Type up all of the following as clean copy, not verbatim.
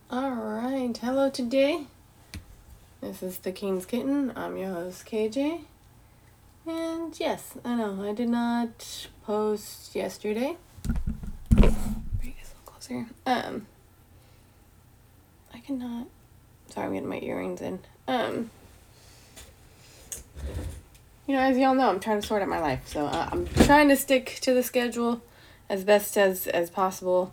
Alright, hello today. This is the King's Kitten. I'm your host, KJ. And yes, I know, I did not post yesterday. Bring this a little closer. I cannot. Sorry, I'm getting my earrings in. As y'all know, I'm trying to sort out my life. So I'm trying to stick to the schedule as best as possible.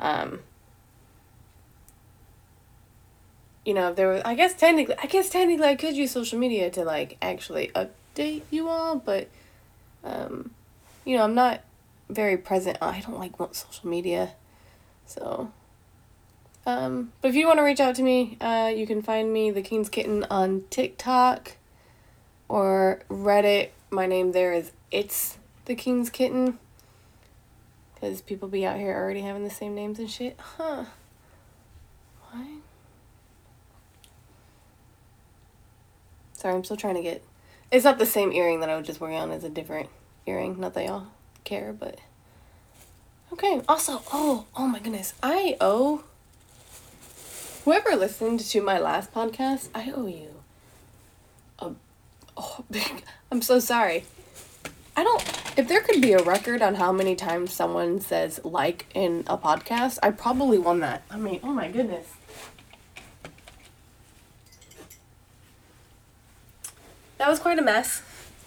If there was, I guess technically I could use social media to actually update you all, but I'm not very present. I don't like social media, so but if you want to reach out to me, you can find me, the King's Kitten, on TikTok or Reddit. My name there is It's the King's Kitten, because people be out here already having the same names and shit. Huh? Why? Sorry, I'm still trying to get... It's not the same earring that I was just working on. It's a different earring. Not that y'all care, but... Okay, also... Oh my goodness. I owe... Whoever listened to my last podcast, I owe you I'm so sorry. If there could be a record on how many times someone says like in a podcast, I probably won that. I mean, oh my goodness. That was quite a mess,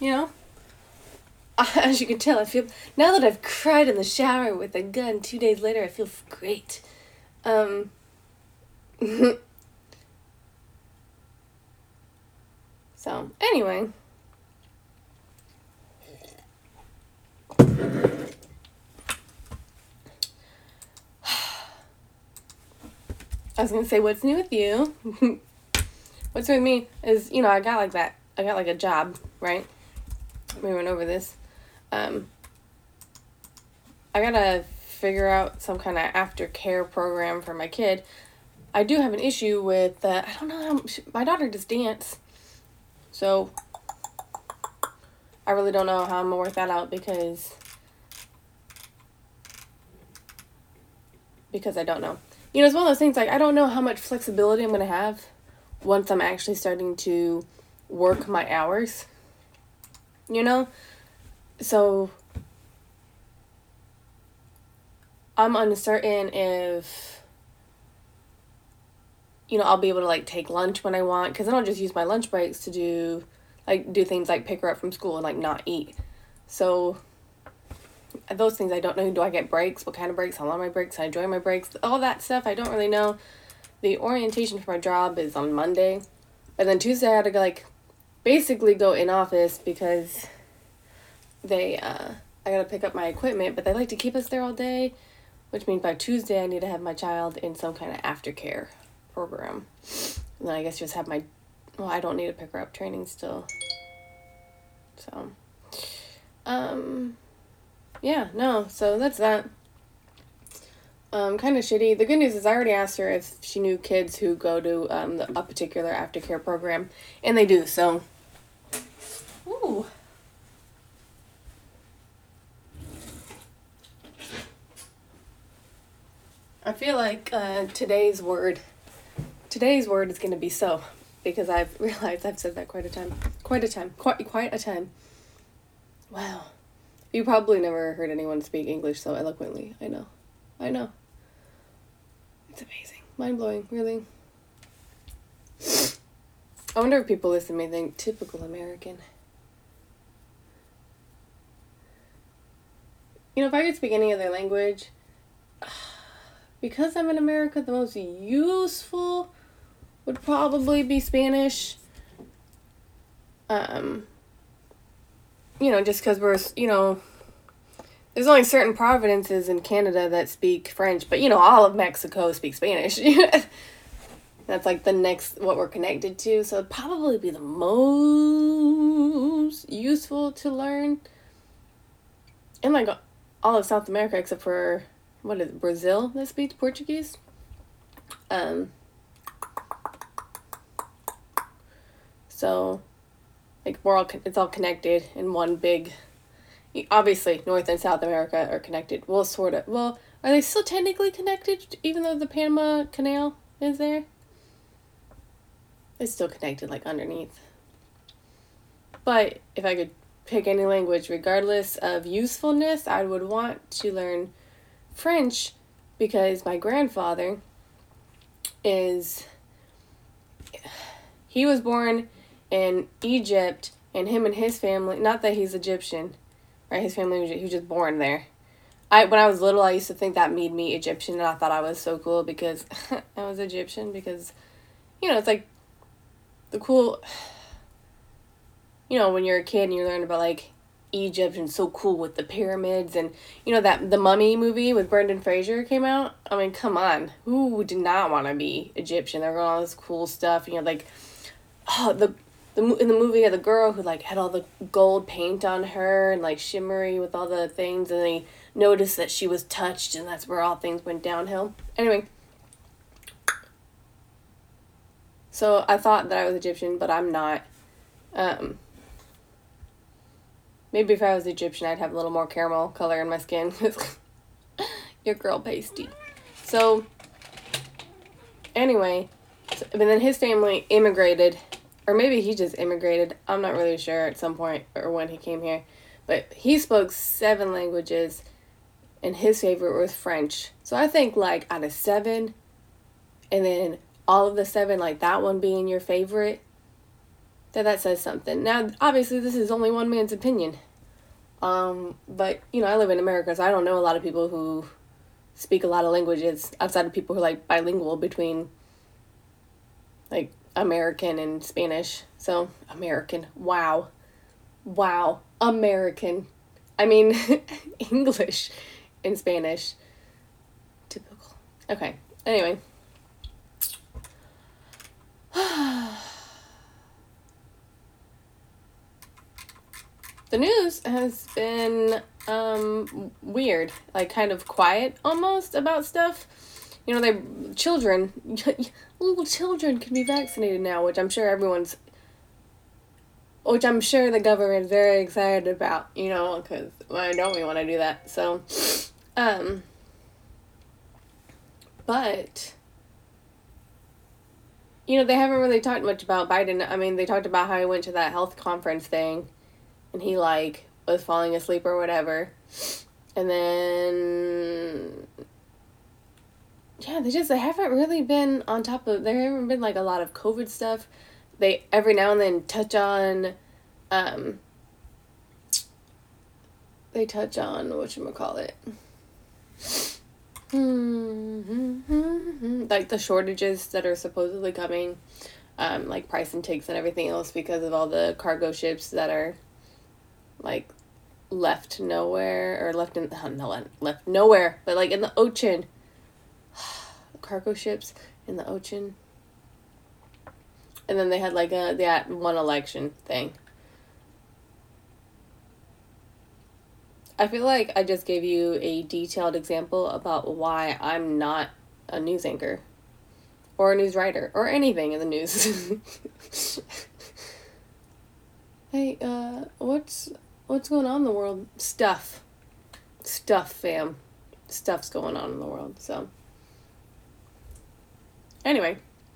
As you can tell, I feel, now that I've cried in the shower with a gun 2 days later, I feel great. So, anyway. I was gonna say, what's new with you? What's new with me is, I got a job, right? We went over this. I gotta figure out some kind of aftercare program for my kid. I do have an issue with, I don't know how, my daughter does dance. So, I really don't know how I'm gonna work that out because I don't know. It's one of those things, I don't know how much flexibility I'm gonna have once I'm actually starting to work my hours. So, I'm uncertain if, I'll be able to, take lunch when I want, because I don't just use my lunch breaks to do things like pick her up from school and, not eat. So, those things I don't know. Do I get breaks? What kind of breaks? How long are my breaks? I enjoy my breaks? All that stuff, I don't really know. The orientation for my job is on Monday. And then Tuesday I had to, basically go in office because I gotta pick up my equipment, but they like to keep us there all day, which means by Tuesday I need to have my child in some kind of aftercare program. And then I guess just have I don't need to pick her up training still. So, yeah, no, so that's that. Kind of shitty. The good news is I already asked her if she knew kids who go to a particular aftercare program, and they do, so. Ooh. I feel like today's word is going to be so, because I've realized I've said that quite a time. Quite a time. Wow. You probably never heard anyone speak English so eloquently. I know. It's amazing. Mind-blowing, really. I wonder if people listen to me think, typical American. If I could speak any other language, because I'm in America, the most useful would probably be Spanish. Just because we're, there's only certain provinces in Canada that speak French, but, all of Mexico speaks Spanish. That's, the next, what we're connected to, so it'd probably be the most useful to learn. And, all of South America, except for, Brazil that speaks Portuguese? So, it's all connected in one big... Obviously, North and South America are connected. Well, sort of. Well, are they still technically connected, even though the Panama Canal is there. It's still connected, like, underneath. But if I could pick any language, regardless of usefulness, I would want to learn French because my grandfather he was born in Egypt, and him and his family, not that he's Egyptian, right? His family, he was just born there. When I was little, I used to think that made me Egyptian, and I thought I was so cool because I was Egyptian, because, it's like the cool, when you're a kid and you learn about, like, Egypt and so cool with the pyramids, and, that the Mummy movie with Brendan Fraser came out. I mean, come on. Who did not want to be Egyptian? They're all this cool stuff, like, in the movie, the girl who, like, had all the gold paint on her and, like, shimmery with all the things, and they noticed that she was touched, and that's where all things went downhill. Anyway, so I thought that I was Egyptian, but I'm not. Maybe if I was Egyptian, I'd have a little more caramel color in my skin. Your girl pasty. So, anyway, but then his family immigrated, or maybe he just immigrated. I'm not really sure at some point or when he came here. But he spoke 7 languages, and his favorite was French. So I think, like, out of 7, and then all of the 7, like, that one being your favorite, that says something. Now, obviously, this is only one man's opinion. But, I live in America, so I don't know a lot of people who speak a lot of languages outside of people who are, like, bilingual between, like, American and Spanish. So, American. Wow. American. I mean, English and Spanish. Typical. Okay. Anyway. The news has been weird, like, kind of quiet almost about stuff. Little children can be vaccinated now, which I'm sure the government is very excited about, because why don't we want to do that? So, but, they haven't really talked much about Biden. I mean, they talked about how he went to that health conference thing, and he, like, was falling asleep or whatever. And then, yeah, they haven't really been on top of, there haven't been, like, a lot of COVID stuff. They, every now and then, touch on, whatchamacallit, like, the shortages that are supposedly coming, like, price and ticks and everything else because of all the cargo ships that are, like, left nowhere, or left nowhere, but, like, in the ocean. Cargo ships in the ocean. And then they had, like, that one election thing. I feel like I just gave you a detailed example about why I'm not a news anchor or a news writer or anything in the news. Hey, what's going on in the world? Stuff, fam. Stuff's going on in the world, so. Anyway.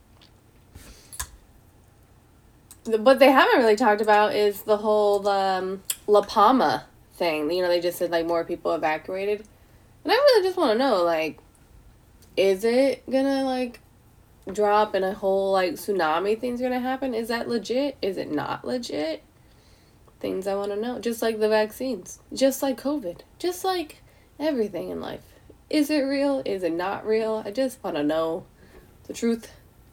What they haven't really talked about is the whole La Palma thing. They just said, like, more people evacuated. And I really just want to know, like, is it gonna, like, drop and a whole, like, tsunami thing's gonna happen? Is that legit? Is it not legit? Things I want to know. Just like the vaccines. Just like COVID. Just like everything in life. Is it real? Is it not real? I just want to know the truth.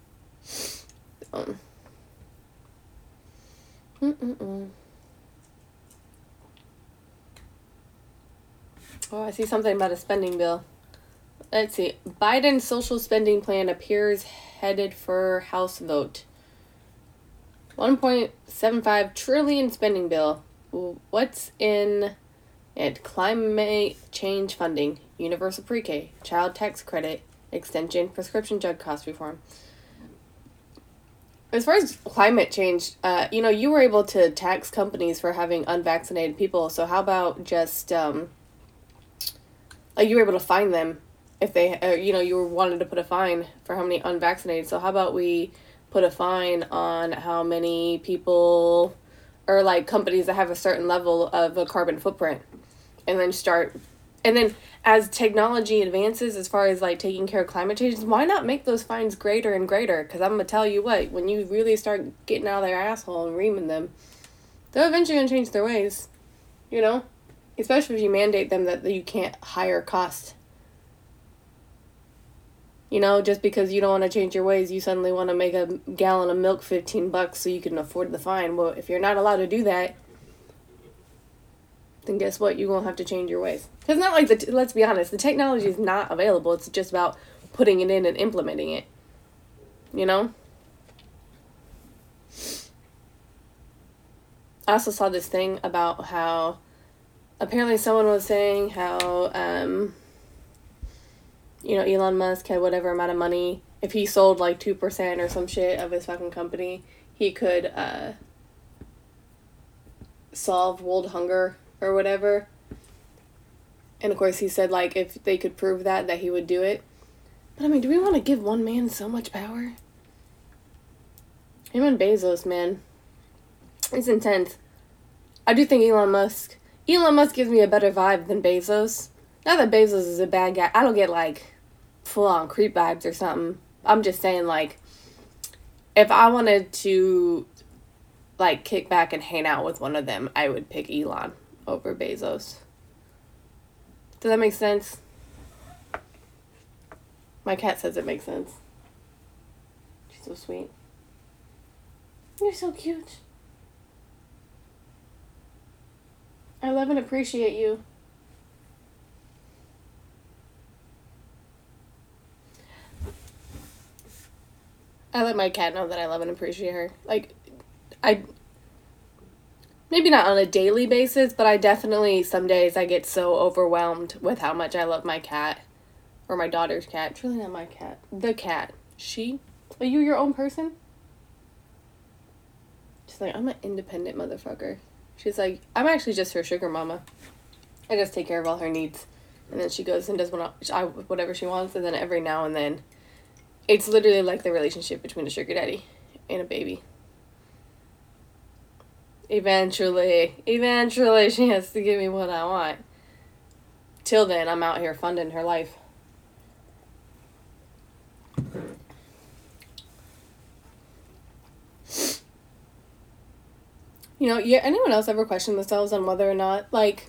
Oh, I see something about a spending bill. Let's see. Biden's social spending plan appears headed for House vote. 1.75 trillion spending bill. What's in it? Climate change funding, universal pre-K, child tax credit, extension, prescription drug cost reform. As far as climate change, you were able to tax companies for having unvaccinated people. So how about just, like, you were able to fine them if they, you were wanted to put a fine for how many unvaccinated. So how about we put a fine on how many people or like companies that have a certain level of a carbon footprint, and then as technology advances as far as like taking care of climate change, why not make those fines greater and greater? Because I'm gonna tell you what, when you really start getting out of their asshole and reaming them, they're eventually gonna change their ways, especially if you mandate them that you can't hire cost. Just because you don't want to change your ways, you suddenly want to make a gallon of milk $15 so you can afford the fine. Well, if you're not allowed to do that, then guess what? You're going to have to change your ways. Because not like, let's be honest, the technology is not available. It's just about putting it in and implementing it. I also saw this thing about how apparently someone was saying how, Elon Musk had whatever amount of money. If he sold like 2% or some shit of his fucking company, he could solve world hunger or whatever. And of course he said like if they could prove that he would do it. But I mean, do we want to give one man so much power? Him and Bezos, man. It's intense. I do think Elon Musk gives me a better vibe than Bezos. Not that Bezos is a bad guy. I don't get like full-on creep vibes or something. I'm just saying, like, if I wanted to, like, kick back and hang out with one of them, I would pick Elon over Bezos. Does that make sense? My cat says it makes sense. She's so sweet. You're so cute. I love and appreciate you. I let my cat know that I love and appreciate her. Like, maybe not on a daily basis, but I definitely, some days I get so overwhelmed with how much I love my cat. Or my daughter's cat. It's really not my cat. The cat. She? Are you your own person? She's like, I'm an independent motherfucker. She's like, I'm actually just her sugar mama. I just take care of all her needs. And then she goes and does whatever she wants. And then every now and then, it's literally like the relationship between a sugar daddy and a baby. Eventually, she has to give me what I want. Till then, I'm out here funding her life. Anyone else ever question themselves on whether or not, like,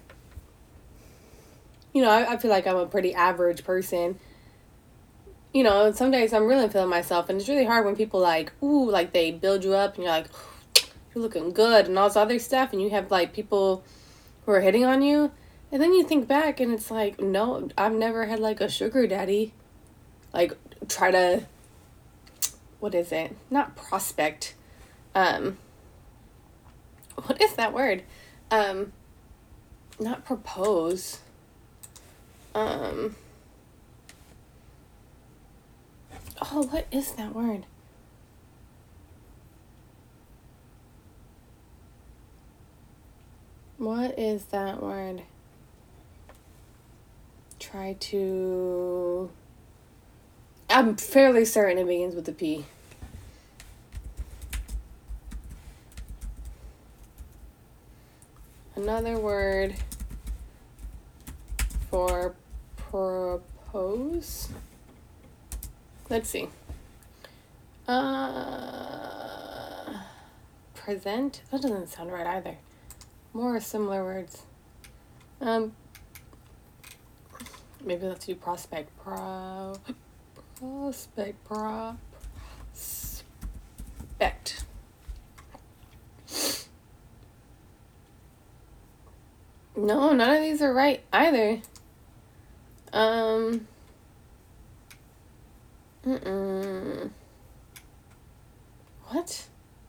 I feel like I'm a pretty average person. Some days I'm really feeling myself, and it's really hard when people, like, ooh, like, they build you up, and you're like, you're looking good, and all this other stuff, and you have, like, people who are hitting on you, and then you think back, and it's like, no, I've never had, like, a sugar daddy, like, try to, what is it? Not prospect, what is that word? Not propose, oh, what is that word? What is that word? Try to... I'm fairly certain it begins with a P. Another word for propose? Let's see. Present? That doesn't sound right either. More similar words. Maybe let's do prospect. Prospect. No, none of these are right either. What?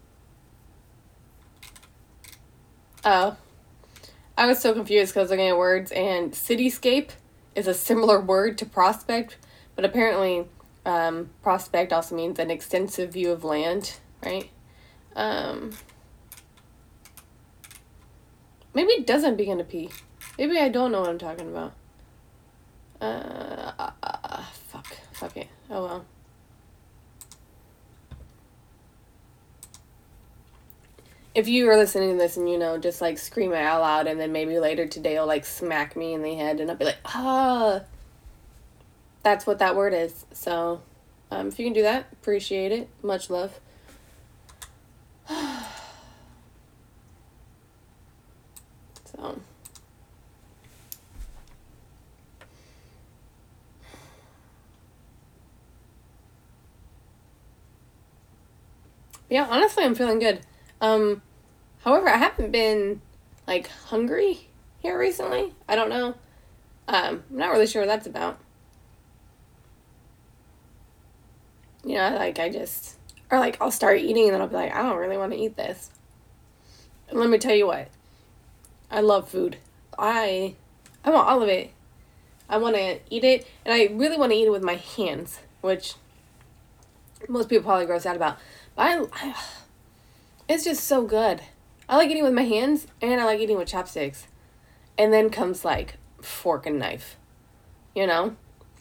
Oh. I was so confused because I was looking at words, and cityscape is a similar word to prospect, but apparently prospect also means an extensive view of land, right? Maybe it doesn't begin to P. Maybe I don't know what I'm talking about. Fuck it. Oh well. If you are listening to this and you know, just like scream it out loud, and then maybe later today you'll like smack me in the head and I'll be like, ah, that's what that word is. So, if you can do that, appreciate it. Much love. So. Yeah, honestly, I'm feeling good. However, I haven't been, like, hungry here recently. I don't know. I'm not really sure what that's about. You know, like, or like, I'll start eating and then I'll be like, I don't really want to eat this. And let me tell you what. I love food. I want all of it. I want to eat it, and I really want to eat it with my hands, which most people probably gross out about. But it's just so good. I like eating with my hands, and I like eating with chopsticks. And then comes, like, fork and knife. You know?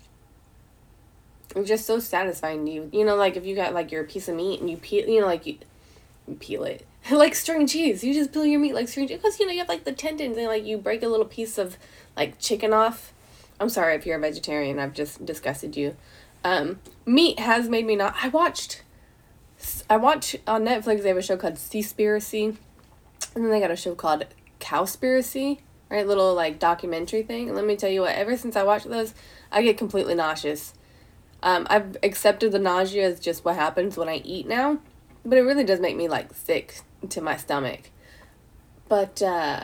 It's just so satisfying to you. You know, like, if you got, like, your piece of meat and you peel, you know, like, you peel it. Like string cheese. You just peel your meat like string cheese. Because, you know, you have, like, the tendons and, like, you break a little piece of, like, chicken off. I'm sorry if you're a vegetarian. I've just disgusted you. Meat has made me not... I watch on Netflix, they have a show called Seaspiracy. And then they got a show called Cowspiracy. Right? Little, like, documentary thing. And let me tell you what, ever since I watched those, I get completely nauseous. I've accepted the nausea as just what happens when I eat now. But it really does make me, like, sick to my stomach. But,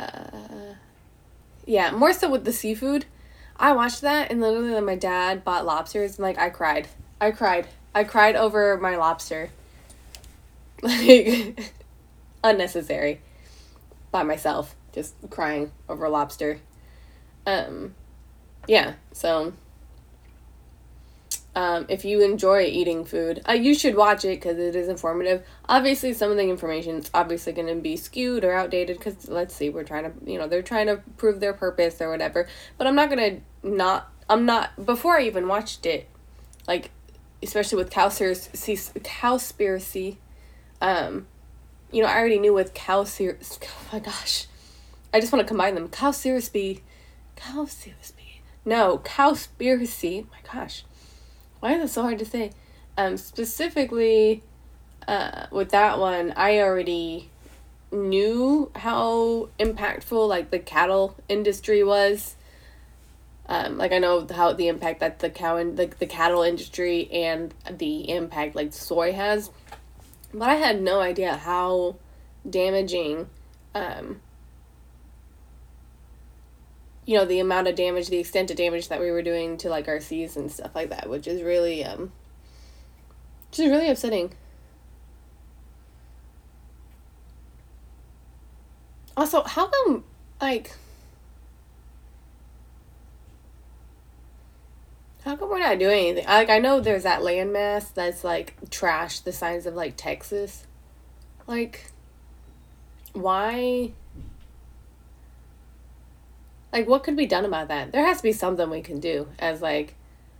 yeah, more so with the seafood. I watched that, and literally my dad bought lobsters, and, like, I cried. I cried over my lobster. Like, unnecessary. By myself. Just crying over a lobster. Yeah, so... if you enjoy eating food, you should watch it because it is informative. Obviously, some of the information is obviously going to be skewed or outdated because, let's see, we're trying to, you know, they're trying to prove their purpose or whatever. But I'm not going to before I even watched it, like, especially with Cowspiracy, you know, I already knew with oh my gosh. I just want to combine them. Cowspiracy. No, Cowspiracy. Oh my gosh. Why is it so hard to say? Specifically, with that one, I already knew how impactful, like, the cattle industry was. Like, I know how the impact that the cattle industry and the impact, like, soy has. But I had no idea how damaging, you know, the amount of damage, the extent of damage that we were doing to, like, our seas and stuff like that, which is really, upsetting. Also, how come, like, how come we're not doing anything? Like, I know there's that landmass that's, like, trash the size of, like, Texas. Like, why... Like, what could be done about that? There has to be something we can do as, like...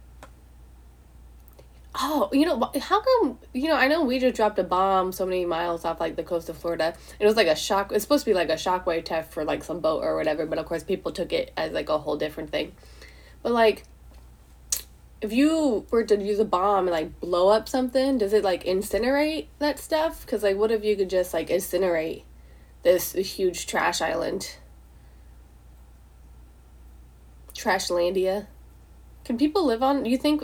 Oh, you know, how come... You know, I know we just dropped a bomb so many miles off, like, the coast of Florida. It was, like, it's supposed to be, like, a shockwave test for, like, some boat or whatever. But, of course, people took it as, like, a whole different thing. But, like, if you were to use a bomb and, like, blow up something, does it, like, incinerate that stuff? Because, like, what if you could just, like, incinerate this huge trash island? Trashlandia. Can people live on... You think...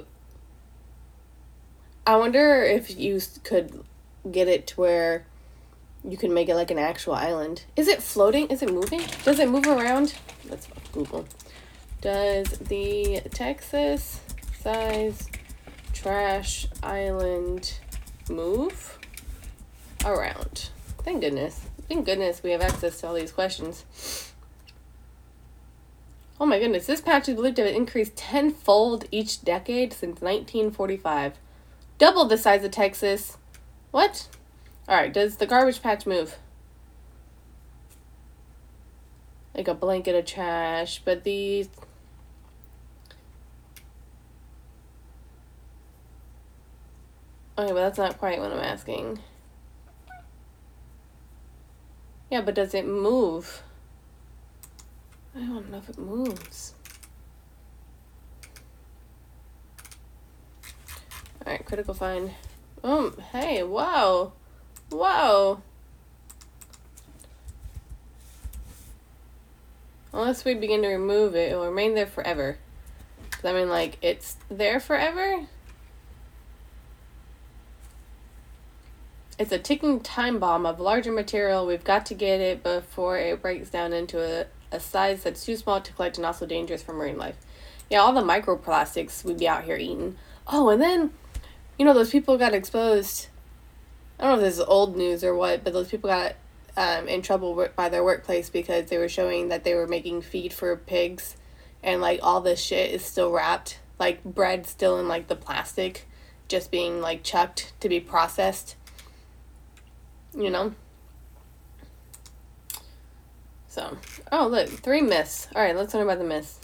I wonder if you could get it to where you can make it like an actual island. Is it floating? Is it moving? Does it move around? Let's Google. Does the Texas size trash island move around? Thank goodness. Thank goodness we have access to all these questions. Oh my goodness, this patch is believed to have increased tenfold each decade since 1945. Double the size of Texas. What? Alright, does the garbage patch move? Like a blanket of trash, but these... Okay, but that's not quite what I'm asking. Yeah, but does it move? I don't know if it moves. Alright, critical find. Hey, wow. Wow. Unless we begin to remove it, it will remain there forever. Does that mean, like, it's there forever? It's a ticking time bomb of larger material. We've got to get it before it breaks down into a size that's too small to collect and also dangerous for marine life. Yeah, all the microplastics we'd be out here eating. Oh, and then, you know, those people got exposed. I don't know if this is old news or what, but those people got in trouble by their workplace because they were showing that they were making feed for pigs, and like all this shit is still wrapped, like bread still in like the plastic, just being like chucked to be processed. You know? So, oh look, 3 myths. Alright, let's learn about the myths.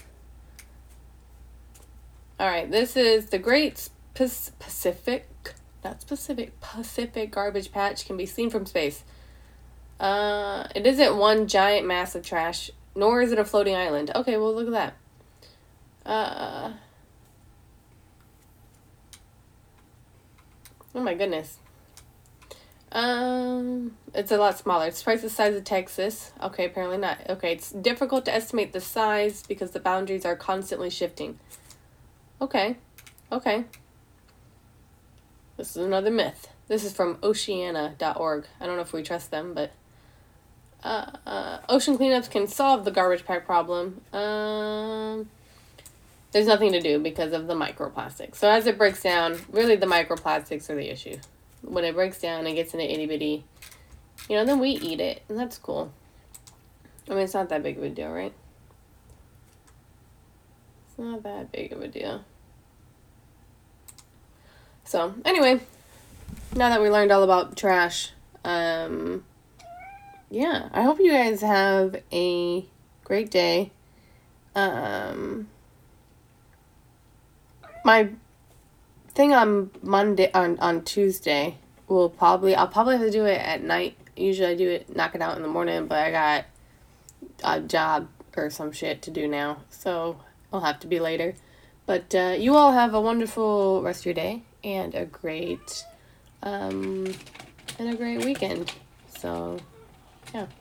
Alright, this is the Great Pacific garbage patch can be seen from space. It isn't one giant mass of trash, nor is it a floating island. Okay, well look at that. Oh my goodness. It's a lot smaller. It's twice the size of Texas. Okay, apparently not. Okay, it's difficult to estimate the size because the boundaries are constantly shifting. Okay. Okay. This is another myth. This is from oceana.org. I don't know if we trust them, but ocean cleanups can solve the garbage pack problem. There's nothing to do because of the microplastics. So as it breaks down, really the microplastics are the issue. When it breaks down and gets into itty bitty, you know, then we eat it, and that's cool. I mean, it's not that big of a deal, right? It's not that big of a deal. So, anyway, now that we learned all about trash, yeah, I hope you guys have a great day. My thing on on Tuesday I'll probably have to do it at night. Usually I do it, knock it out in the morning, but I got a job or some shit to do now, so I'll have to be later. But you all have a wonderful rest of your day and a great weekend. So yeah.